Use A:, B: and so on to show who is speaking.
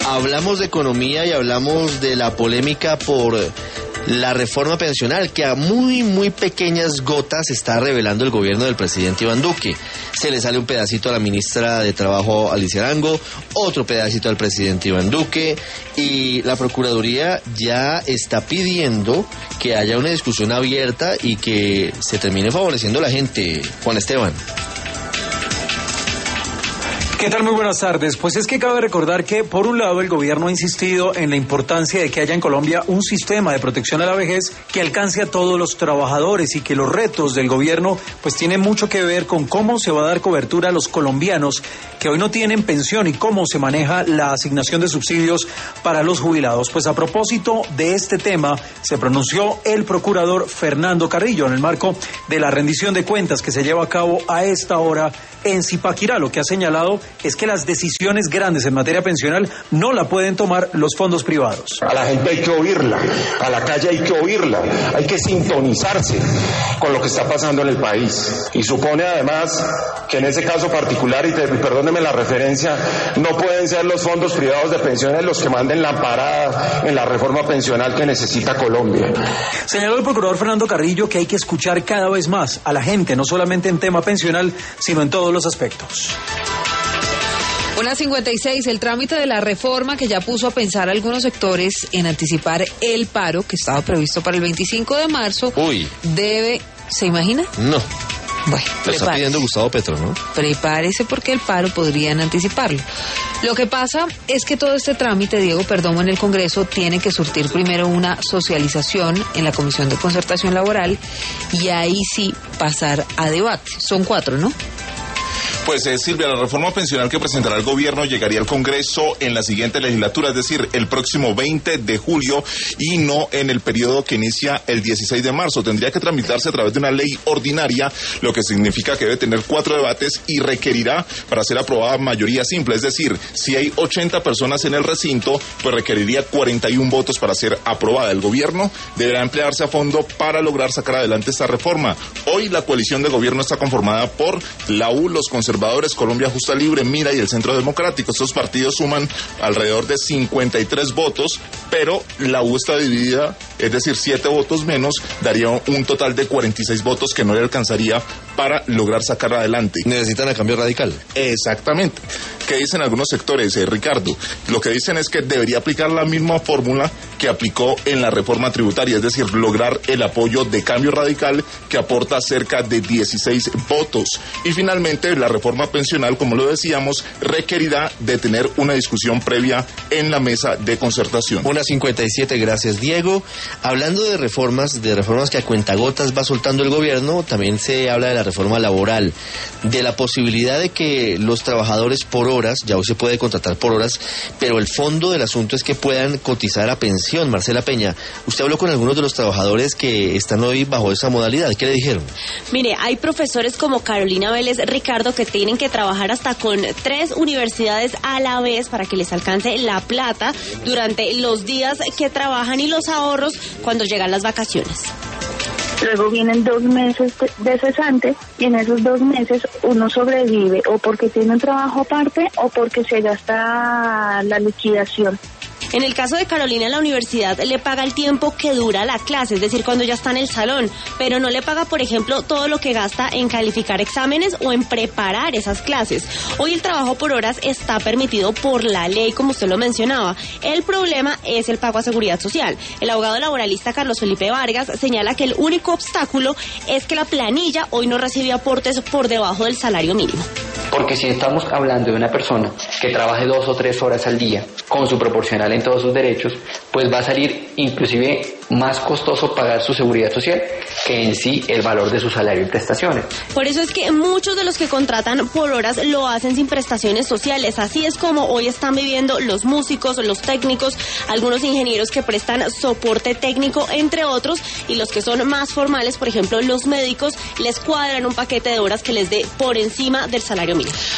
A: Hablamos de economía y hablamos de la polémica por la reforma pensional, que a muy pequeñas gotas está revelando el gobierno del presidente Iván Duque. Se le sale un pedacito a la ministra de Trabajo, Alicia Arango, otro pedacito al presidente Iván Duque, y la Procuraduría ya está pidiendo que haya una discusión abierta y que se termine favoreciendo a la gente. Juan Esteban.
B: ¿Qué tal? Muy buenas tardes. Pues es que cabe recordar que, por un lado, el gobierno ha insistido en la importancia de que haya en Colombia un sistema de protección a la vejez que alcance a todos los trabajadores y que los retos del gobierno pues tienen mucho que ver con cómo se va a dar cobertura a los colombianos que hoy no tienen pensión y cómo se maneja la asignación de subsidios para los jubilados. Pues a propósito de este tema, se pronunció el procurador Fernando Carrillo en el marco de la rendición de cuentas que se lleva a cabo a esta hora en Zipaquirá. Lo que ha señalado es que las decisiones grandes en materia pensional no la pueden tomar los fondos privados.
C: A la gente hay que oírla, a la calle hay que oírla, hay que sintonizarse con lo que está pasando en el país. Y supone además que en ese caso particular, y perdóneme la referencia, no pueden ser los fondos privados de pensiones los que manden la parada en la reforma pensional que necesita Colombia.
B: Señaló el procurador Fernando Carrillo que hay que escuchar cada vez más a la gente, no solamente en tema pensional, sino en todos los aspectos.
D: 1:56, el trámite de la reforma que ya puso a pensar a algunos sectores en anticipar el paro que estaba previsto para el 25 de marzo. Debe, ¿se imagina?
A: No.
D: Bueno,
A: lo está pidiendo Gustavo Petro, ¿no?
D: Prepárese porque el paro podrían anticiparlo. Lo que pasa es que todo este trámite, Diego Perdomo, en el Congreso tiene que surtir primero una socialización en la Comisión de Concertación Laboral y ahí sí pasar a debate. Son 4, ¿no?
E: Pues Silvia, la reforma pensional que presentará el gobierno llegaría al Congreso en la siguiente legislatura, es decir, el próximo 20 de julio y no en el periodo que inicia el 16 de marzo. Tendría que tramitarse a través de una ley ordinaria, lo que significa que debe tener 4 debates y requerirá para ser aprobada mayoría simple. Es decir, si hay 80 personas en el recinto, pues requeriría 41 votos para ser aprobada. El gobierno deberá emplearse a fondo para lograr sacar adelante esta reforma. Hoy la coalición de gobierno está conformada por la U, los conservadores, Colombia Justa Libre, Mira y el Centro Democrático. Estos partidos suman alrededor de 53 votos, pero la U está dividida, es decir, 7 votos menos, daría un total de 46 votos que no le alcanzaría para lograr sacar adelante.
A: Necesitan a Cambio Radical.
E: Exactamente. ¿Qué dicen algunos sectores, Ricardo? Lo que dicen es que debería aplicar la misma fórmula que aplicó en la reforma tributaria, es decir, lograr el apoyo de Cambio Radical, que aporta cerca de 16 votos. Y finalmente, la reforma pensional, como lo decíamos, requerirá de tener una discusión previa en la mesa de concertación.
A: 1:57, gracias, Diego. Hablando de reformas que a cuentagotas va soltando el gobierno, también se habla de la reforma laboral, de la posibilidad de que los trabajadores por horas, ya hoy se puede contratar por horas, pero el fondo del asunto es que puedan cotizar a pensión. Marcela Peña, usted habló con algunos de los trabajadores que están hoy bajo esa modalidad, ¿qué le dijeron?
F: Mire, hay profesores como Carolina Vélez, Ricardo, que tienen que trabajar hasta con 3 universidades a la vez para que les alcance la plata durante los días que trabajan y los ahorros cuando llegan las vacaciones.
G: Luego vienen 2 meses de cesante y en esos 2 meses uno sobrevive o porque tiene un trabajo aparte o porque se gasta la liquidación.
F: En el caso de Carolina, la universidad le paga el tiempo que dura la clase, es decir, cuando ya está en el salón, pero no le paga, por ejemplo, todo lo que gasta en calificar exámenes o en preparar esas clases. Hoy el trabajo por horas está permitido por la ley, como usted lo mencionaba. El problema es el pago a seguridad social. El abogado laboralista Carlos Felipe Vargas señala que el único obstáculo es que la planilla hoy no recibe aportes por debajo del salario mínimo.
H: Porque si estamos hablando de una persona que trabaje 2 o 3 horas al día con su proporcional en todos sus derechos, pues va a salir inclusive más costoso pagar su seguridad social que en sí el valor de su salario y prestaciones.
F: Por eso es que muchos de los que contratan por horas lo hacen sin prestaciones sociales. Así es como hoy están viviendo los músicos, los técnicos, algunos ingenieros que prestan soporte técnico, entre otros, y los que son más formales, por ejemplo, los médicos, les cuadran un paquete de horas que les dé por encima del salario mínimo.